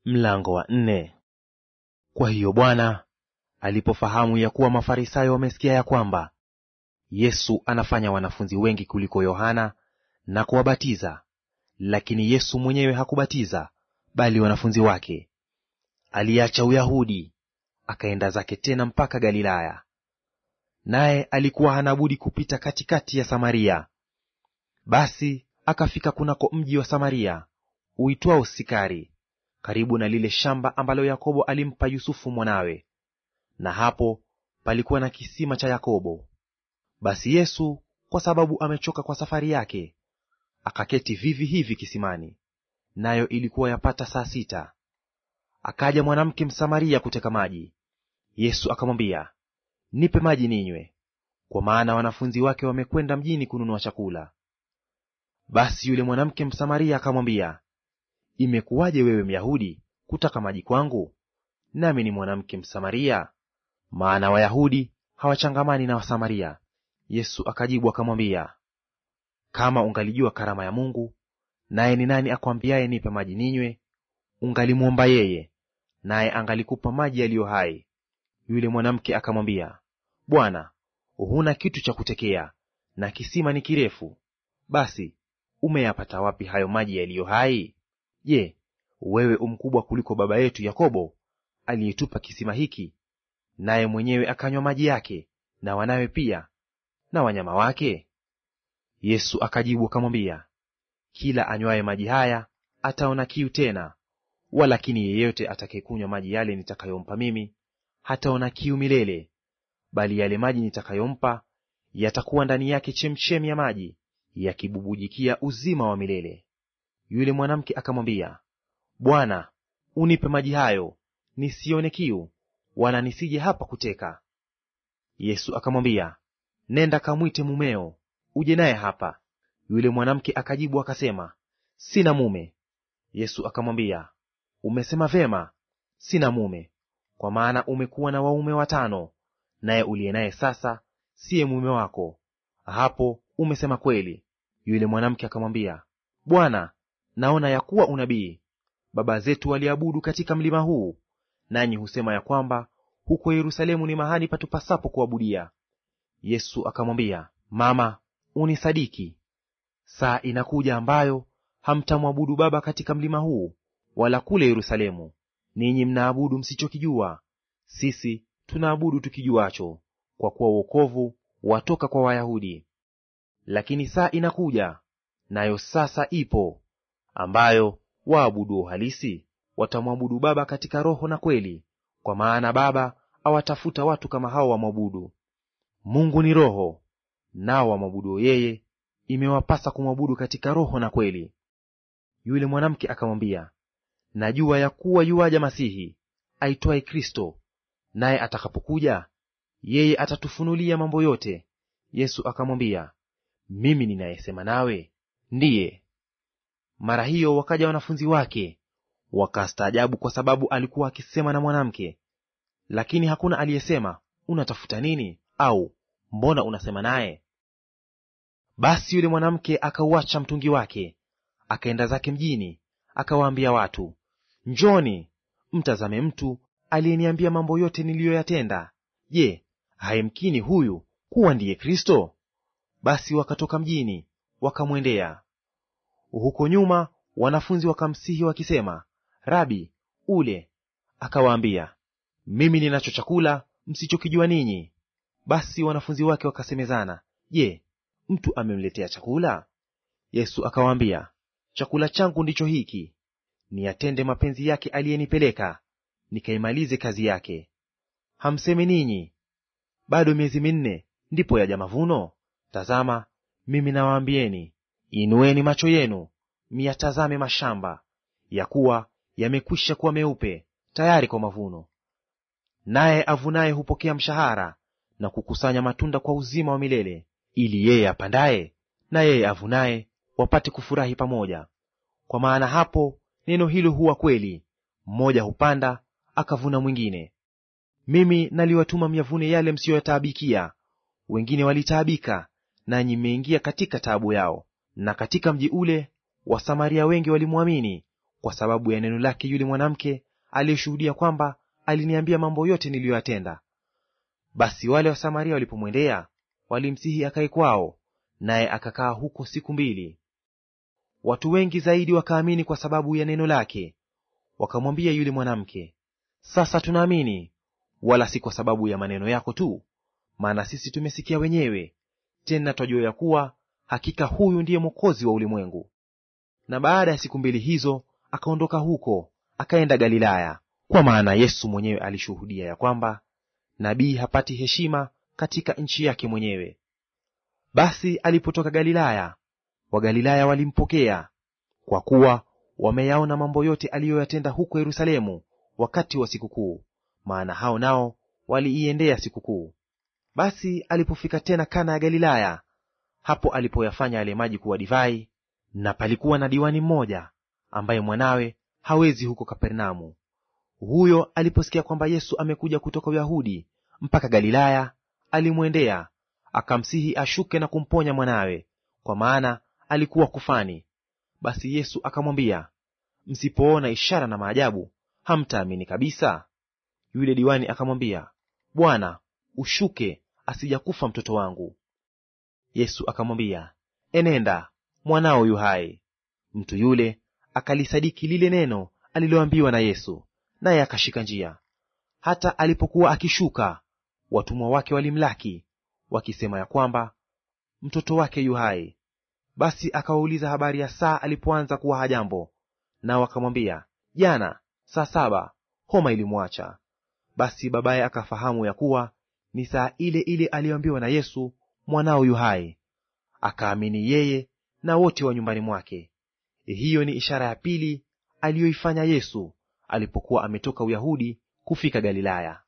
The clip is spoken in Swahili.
Mlango wa 4. Kwa hiyo Bwana alipofahamu ya kuwa Mafarisayo wamesikia ya kwamba Yesu anafanya wanafunzi wengi kuliko Yohana na kuwabatiza, lakini Yesu mwenyewe hakubatiza bali wanafunzi wake, aliacha Uyahudi akaenda zake tena mpaka Galilaya. Naye alikuwa hana budi kupita katikati ya Samaria. Basi akafika kunako mji wa Samaria uitwao Sikari, karibu na lile shamba ambalo Yakobo alimpa Yusufu mwanawe, na hapo palikuwa na kisima cha Yakobo. Basi Yesu, kwa sababu amechoka kwa safari yake, akaketi vivi hivi kisimani, nayo ilikuwa yapata saa 6. Akaja mwanamke Msamaria kuteka maji. Yesu akamwambia, nipe maji ninywe, kwa maana wanafunzi wake wamekwenda mjini kununua chakula. Basi yule mwanamke Msamaria akamwambia, imekuwaje wewe Myahudi kutaka maji kwangu, nami ni mwanamke Msamaria? Maana Wayahudi hawachangamani na Wasamaria. Yesu akajibu akamwambia, kama ungalijua karama ya Mungu, naye ni nani akwambiaye nipe maji ninywe, ungalimwomba yeye, naye angalikupa maji yaliyo hai. Yule mwanamke akamwambia, Bwana, huna kitu cha kutekea, na kisima ni kirefu. Basi umeyapata wapi hayo maji yaliyo hai? Je, wewe umkubwa kuliko baba yetu Yakobo, aliyetupa kisima hiki, naye mwenyewe akanywa maji yake, na wanawe pia, na wanyama wake? Yesu akajibu akamwambia, kila anywaye maji haya ataona kiu tena, walakini yeyote atakayekunywa maji yale nitakayompa mimi hataona kiu milele, bali yale maji nitakayompa yatakuwa ndani yake chemchemi ya maji yakibubujikia uzima wa milele. Yule mwanamke akamwambia, Bwana, unipe maji hayo, nisione kiu, wala nisije hapa kuteka. Yesu akamwambia, nenda kamwite mumeo, uje naye hapa. Yule mwanamke akajibu akasema, sina mume. Yesu akamwambia, umesema vema, sina mume, kwa maana umekuwa na waume 5, naye uliye naye sasa siye mume wako. Hapo umesema kweli. Yule mwanamke akamwambia, Bwana, naona ya kuwa unabii. Baba zetu waliabudu katika mlima huu, nanyi husema ya kwamba huko Yerusalemu ni mahali patupasapo kuabudia. Yesu akamwambia, Mama, unisadiki. Saa inakuja ambayo hamtamwabudu Baba katika mlima huu, wala kule Yerusalemu. Ninyi mnaabudu msichokijua, sisi tunaabudu tukijuacho, kwa kuwa wokovu watoka kwa Wayahudi. Lakini saa inakuja, nayo sasa ipo, ambayo waabuduo halisi watamwabudu Baba katika roho na kweli, kwa maana Baba awatafuta watu kama hao wamwabudu. Mungu ni roho, nao wamwabuduo yeye imewapasa kumwabudu katika roho na kweli. Yule mwanamke akamwambia, najua ya kuwa yuaja Masihi aitwaye Kristo, naye atakapokuja yeye atatufunulia mambo yote. Yesu akamwambia, mimi ninayesema nawe ndiye. Mara hiyo wakaja wanafunzi wake, wakastaajabu kwa sababu alikuwa akisema na mwanamke. Lakini hakuna aliyesema, unatafuta nini? Au mbona unasema naye? Basi yule mwanamke akauacha mtungi wake, akaenda zake mjini, akawaambia watu, njoni, mtazame mtu aliyeniambia mambo yote niliyoyatenda. Je, haimkini huyu kuwa ndiye Kristo? Basi wakatoka mjini wakamwendea. Huko nyuma wanafunzi wakamsihi wakisema, Rabi, ule. Akawaambia, mimi ninacho chakula msichokijua ninyi. Basi wanafunzi wake wakasemezana, je, mtu amemletea chakula? Yesu akawaambia, chakula changu ndicho hiki, niyatende mapenzi yake aliyenipeleka, nikaimalize kazi yake. Hamsemi ninyi, bado miezi 4 ndipo yaja mavuno? Tazama, mimi nawaambieni, inueni macho yenu myatazame mashamba, ya kuwa yamekwisha kuwa meupe, tayari kwa mavuno. Naye avunaye hupokea mshahara na kukusanya matunda kwa uzima wa milele, ili yeye apandaye na yeye avunaye wapate kufurahi pamoja. Kwa maana hapo neno hilo huwa kweli, mmoja hupanda akavuna mwingine. Mimi naliwatuma myavune yale msiyoyataabikia. Wengine walitaabika, nanyi mmeingia katika taabu yao. Na katika mji ule Wasamaria wengi walimwamini, kwa sababu ya neno lake yule mwanamke aliyeshuhudia kwamba aliniambia mambo yote niliyoyatenda. Basi wale wa Samaria walipomwendea, walimsihi akae kwao, naye akakaa huko siku 2. Watu wengi zaidi wakaamini kwa sababu ya neno lake. Wakamwambia yule mwanamke, sasa tunaamini, wala si kwa sababu ya maneno yako tu, maana sisi tumesikia wenyewe, tena twajua ya kuwa hakika huyu ndiye Mwokozi wa ulimwengu. Na baada ya siku 2 hizo akaondoka huko, akaenda Galilaya, kwa maana Yesu mwenyewe alishuhudia ya kwamba nabii hapati heshima katika nchi yake mwenyewe. Basi alipotoka Galilaya, Wagalilaya walimpokea, kwa kuwa wameyaona mambo yote aliyoyatenda huko Yerusalemu wakati wa sikukuu, maana hao nao waliiendea sikukuu. Basi alipofika tena Kana ya Galilaya, hapo alipoyafanya yale maji kuwa divai, na palikuwa na diwani mmoja ambaye mwanawe hawezi huko Kapernaumu. Huyo aliposikia kwamba Yesu amekuja kutoka Uyahudi mpaka Galilaya, alimwendea akamsihi ashuke na kumponya mwanawe, kwa maana alikuwa kufani. Basi Yesu akamwambia, msipoona ishara na maajabu, hamtaamini kabisa. Yule diwani akamwambia, Bwana, ushuke, asija kufa mtoto wangu. Yesu akamwambia, enenda, mwanao yu hai. Mtu yule akalisadiki lile neno aliloambiwa na Yesu, naye akashika njia. Hata alipokuwa akishuka, watumwa wake walimlaki, wakisema ya kwamba mtoto wake yu hai. Basi akawauliza habari ya saa alipoanza kuwa hajambo, nao akamwambia, jana saa 7 homa ilimwacha. Basi babaye akafahamu ya kuwa ni saa ile ile aliyoambiwa na Yesu, mwanao yu hai. Akaamini yeye na wote wa nyumbani mwake. Hiyo ni ishara ya pili aliyoifanya Yesu alipokuwa ametoka Uyahudi kufika Galilaya.